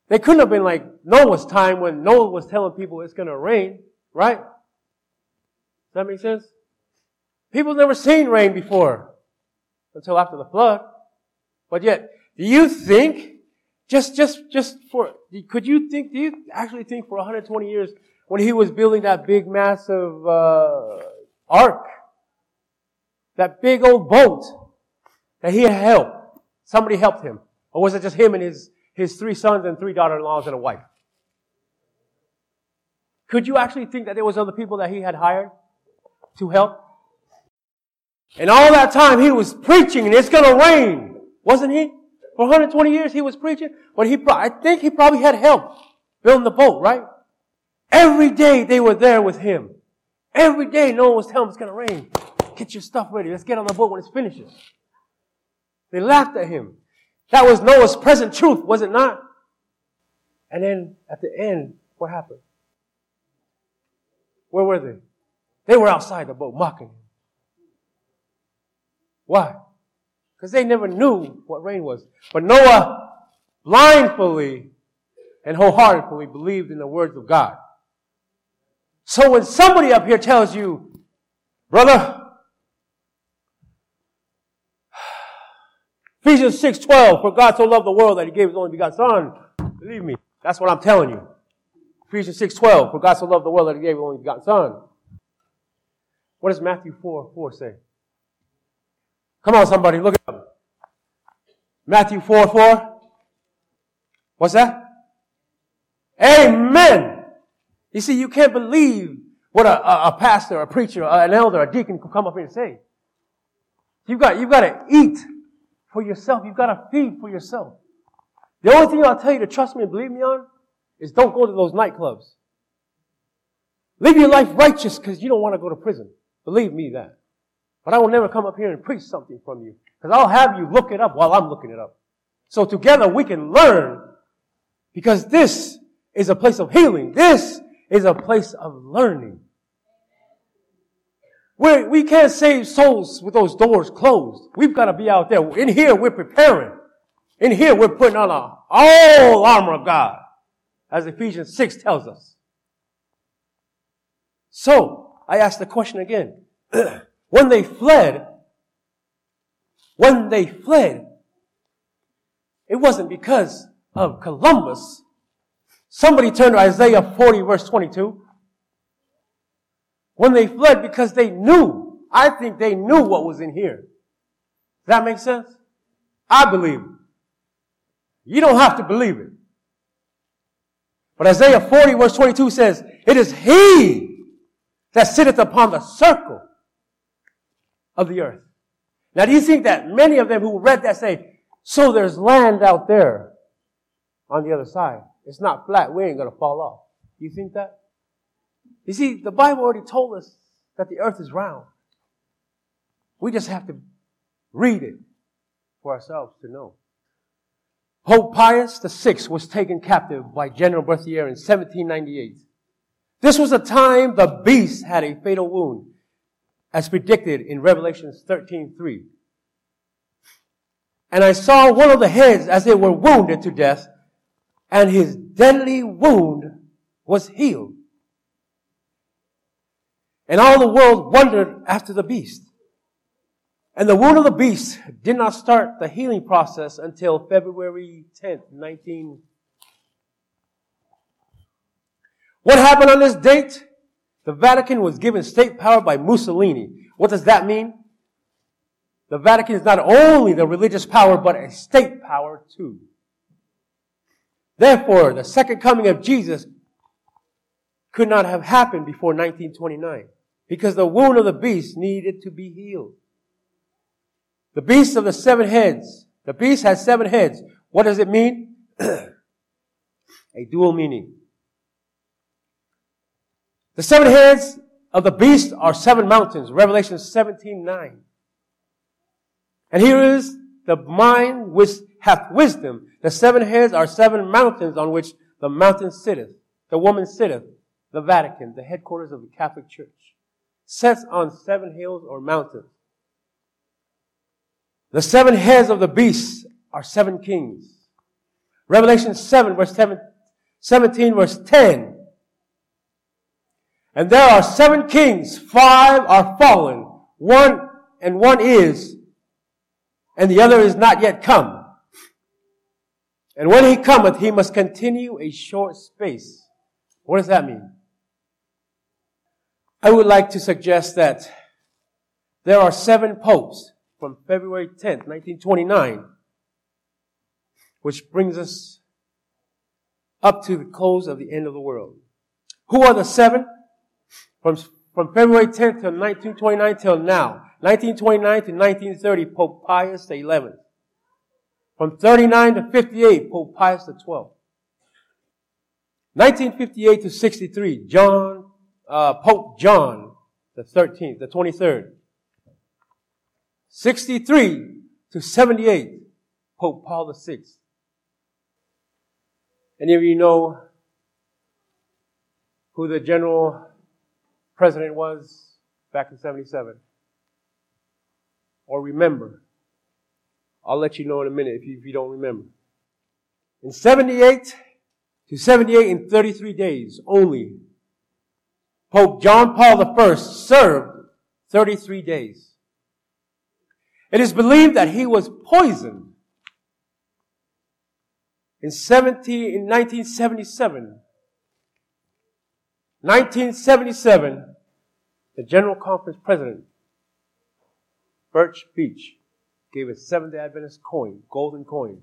They couldn't have been like Noah's time when Noah was telling people it's going to rain, right? Does that make sense? People never seen rain before until after the flood. But yet, do you think, do you actually think for 120 years when he was building that big massive, ark, that big old boat, that he had help? Somebody helped him. Or was it just him and his 3 sons and 3 daughter-in-laws and a wife? Could you actually think that there was other people that he had hired to help? And all that time he was preaching and it's gonna rain. Wasn't he? For 120 years he was preaching. But I think he probably had help building the boat, right? Every day they were there with him. Every day no one was telling him it's gonna rain. Get your stuff ready. Let's get on the boat when it finishes. They laughed at him. That was Noah's present truth, was it not? And then at the end, what happened? Where were they? They were outside the boat mocking him. Why? Because they never knew what rain was. But Noah blindly and wholeheartedly believed in the words of God. So when somebody up here tells you, brother, Ephesians 6:12, for God so loved the world that he gave his only begotten Son. Believe me, that's what I'm telling you. Ephesians 6:12, for God so loved the world that he gave his only begotten Son. What does Matthew 4:4 say? Come on, somebody, look it up. Matthew 4:4. What's that? Amen. You see, you can't believe what a pastor, a preacher, an elder, a deacon could come up here and say. You've got to eat for yourself. You've got to feed for yourself. The only thing I'll tell you to trust me and believe me on is don't go to those nightclubs. Live your life righteous because you don't want to go to prison. Believe me that. But I will never come up here and preach something from you because I'll have you look it up while I'm looking it up. So together we can learn because this is a place of healing. This is a place of learning. We can't save souls with those doors closed. We've got to be out there. In here, we're preparing. In here, we're putting on all armor of God, as Ephesians 6 tells us. So, I ask the question again. When they fled, it wasn't because of Columbus. Somebody turn to Isaiah 40, verse 22. When they fled because they knew. I think they knew what was in here. Does that make sense? I believe it. You don't have to believe it. But Isaiah 40 verse 22 says, it is he that sitteth upon the circle of the earth. Now do you think that many of them who read that say, so there's land out there on the other side. It's not flat. We ain't going to fall off. Do you think that? You see, the Bible already told us that the earth is round. We just have to read it for ourselves to know. Pope Pius VI was taken captive by General Berthier in 1798. This was the time the beast had a fatal wound, as predicted in Revelation 13:3. And I saw one of the heads as they were wounded to death, and his deadly wound was healed. And all the world wondered after the beast. And the wound of the beast did not start the healing process until February 10th, 19. What happened on this date? The Vatican was given state power by Mussolini. What does that mean? The Vatican is not only the religious power, but a state power too. Therefore, the second coming of Jesus could not have happened before 1929 because the wound of the beast needed to be healed. The beast of the 7 heads. The beast has 7 heads. What does it mean? A dual meaning. The 7 heads of the beast are 7 mountains. Revelation 17:9. And here is the mind which hath wisdom. The 7 heads are 7 mountains on which the mountain sitteth. The woman sitteth. The Vatican, the headquarters of the Catholic Church, sits on 7 hills or mountains. The 7 heads of the beast are 7 kings. Revelation 7, verse 17, verse 10. And there are 7 kings, 5 are fallen, one is, and the other is not yet come. And when he cometh, he must continue a short space. What does that mean? I would like to suggest that there are 7 popes from February 10th, 1929, which brings us up to the close of the end of the world. Who are the 7? From February 10th till 1929 till now. 1929 to 1930, Pope Pius XI. From 39 to 58, Pope Pius XII. 1958 to 63, Pope John the 23rd. 63 to 78, Pope Paul VI. Any of you know who the general president was back in 77? Or remember? I'll let you know in a minute if you don't remember. In 78 to 78, in 33 days only, Pope John Paul I served 33 days. It is believed that he was poisoned in 1977. 1977, the General Conference President, Birch Beach, gave a Seventh-day Adventist coin, golden coin,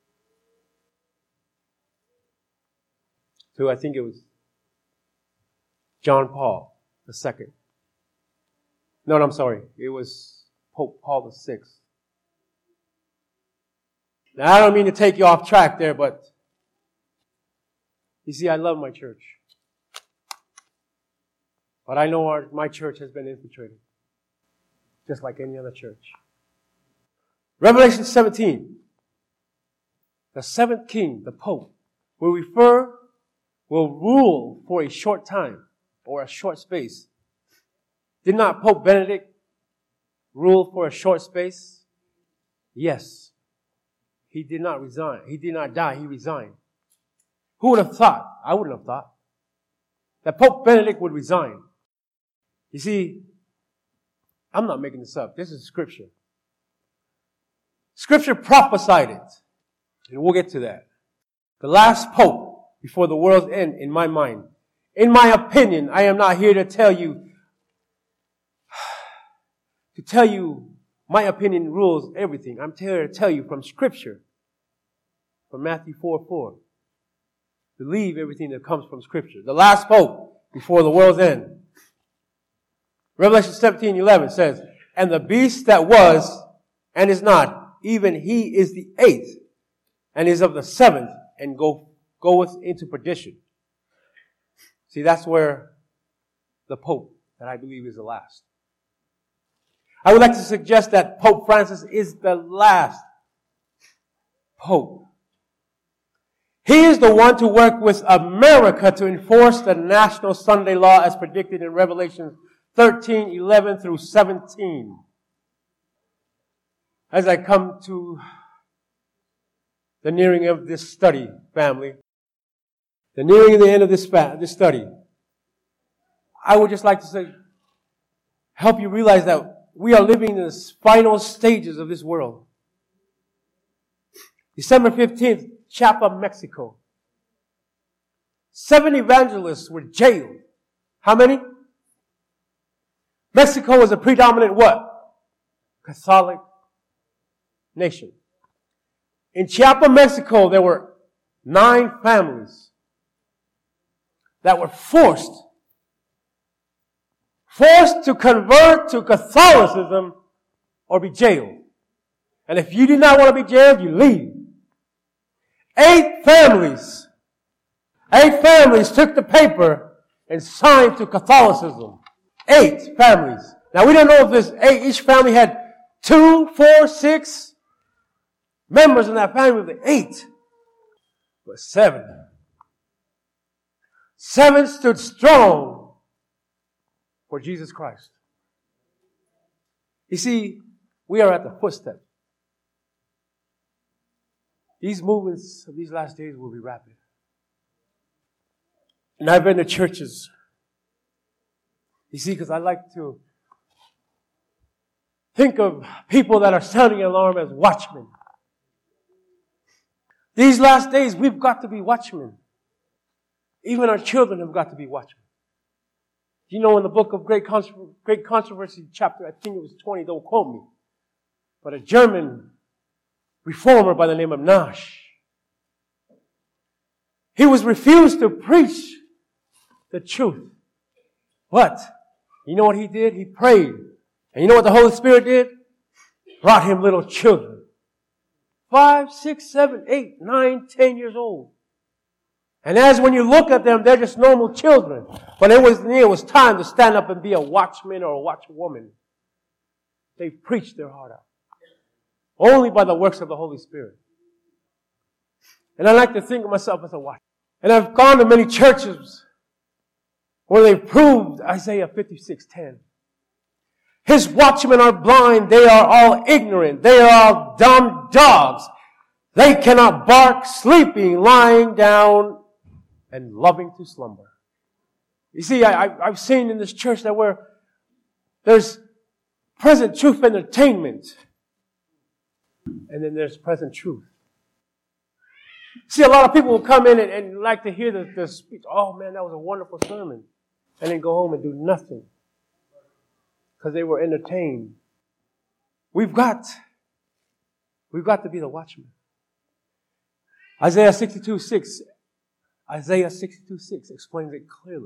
to, I think it was John Paul II. No, I'm sorry. It was Pope Paul VI. Now, I don't mean to take you off track there, but you see, I love my church. But I know my church has been infiltrated, just like any other church. Revelation 17. The 7th king, the Pope, will rule for a short time or a short space. Did not Pope Benedict rule for a short space? Yes. He did not resign. He did not die. He resigned. Who would have thought? I wouldn't have thought that Pope Benedict would resign. You see, I'm not making this up. This is Scripture. Scripture prophesied it. And we'll get to that. The last Pope before the world's end, in my mind. In my opinion, I am not here to tell you my opinion rules everything. I'm here to tell you from Scripture. From Matthew 4:4. Believe everything that comes from Scripture. The last Pope before the world's end. Revelation 17:11 says, and the beast that was and is not, even he is the 8th, and is of the 7th, and goeth into perdition. See, that's where the Pope that I believe is the last. I would like to suggest that Pope Francis is the last Pope. He is the one to work with America to enforce the national Sunday law as predicted in Revelation 13:11 through 17. As I come to the nearing of this study, family, the nearing of the end of this study, I would just like to say, help you realize that we are living in the final stages of this world. December 15th, Chiapas, Mexico. 7 evangelists were jailed. How many? Mexico was a predominant what? Catholic nation. In Chiapas, Mexico, there were 9 families that were forced to convert to Catholicism or be jailed. And if you did not want to be jailed, you leave. 8 families took the paper and signed to Catholicism. 8 families. Now we don't know if each family had 2, 4, 6 members in that family, but 8. But 7. 7 stood strong for Jesus Christ. You see, we are at the footstep. These movements of these last days will be rapid. And I've been to churches. You see, because I like to think of people that are sounding an alarm as watchmen. These last days, we've got to be watchmen. Even our children have got to be watchmen. You know, in the book of Great Controversy, chapter, I think it was 20, don't quote me, but a German reformer by the name of Nash, he was refused to preach the truth. But you know what he did? He prayed. And you know what the Holy Spirit did? Brought him little children. 5, 6, 7, 8, 9, 10 years old. And as when you look at them, they're just normal children. But it was time to stand up and be a watchman or a watchwoman. They preached their heart out. Only by the works of the Holy Spirit. And I like to think of myself as a watchman. And I've gone to many churches where they've proved Isaiah 56:10. His watchmen are blind. They are all ignorant. They are all dumb dogs. They cannot bark, sleeping, lying down, and loving to slumber. You see, I've seen in this church that where there's present truth entertainment, and then there's present truth. See, a lot of people will come in and like to hear the speech. Oh man, that was a wonderful sermon. And then go home and do nothing. Because they were entertained. We've got to be the watchmen. Isaiah 62:6 explains it clearly.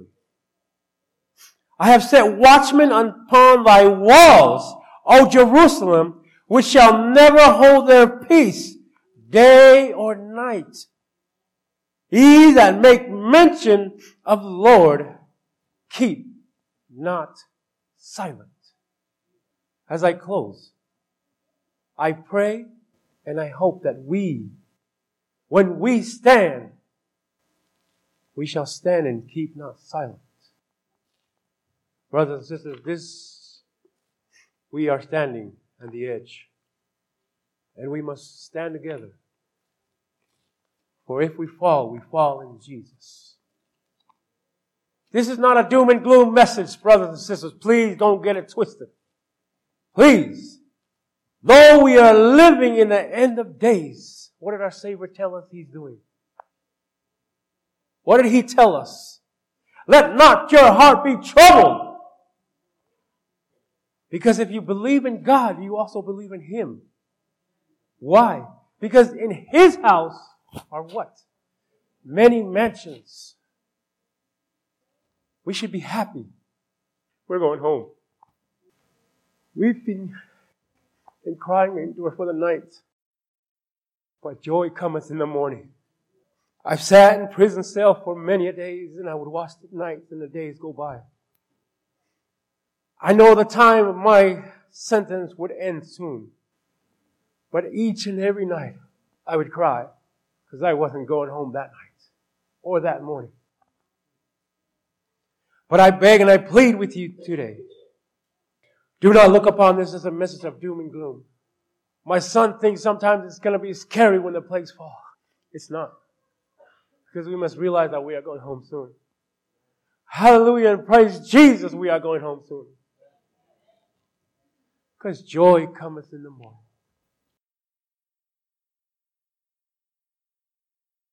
I have set watchmen upon thy walls, O Jerusalem, which shall never hold their peace, day or night. Ye that make mention of the Lord, keep not silent. As I close, I pray and I hope that when we stand, we shall stand and keep not silent. Brothers and sisters, we are standing on the edge. And we must stand together. For if we fall in Jesus. This is not a doom and gloom message, brothers and sisters. Please don't get it twisted. Please. Though we are living in the end of days, what did our Savior tell us He's doing? What did He tell us? Let not your heart be troubled. Because if you believe in God, you also believe in Him. Why? Because in His house are what? Many mansions. We should be happy. We're going home. We've been crying for the night, but joy cometh in the morning. I've sat in prison cell for many a days, and I would watch the nights and the days go by. I know the time of my sentence would end soon, but each and every night I would cry because I wasn't going home that night or that morning. But I beg and I plead with you today. Do not look upon this as a message of doom and gloom. My son thinks sometimes it's going to be scary when the plagues fall. It's not. Because we must realize that we are going home soon. Hallelujah and praise Jesus, we are going home soon. Because joy cometh in the morning.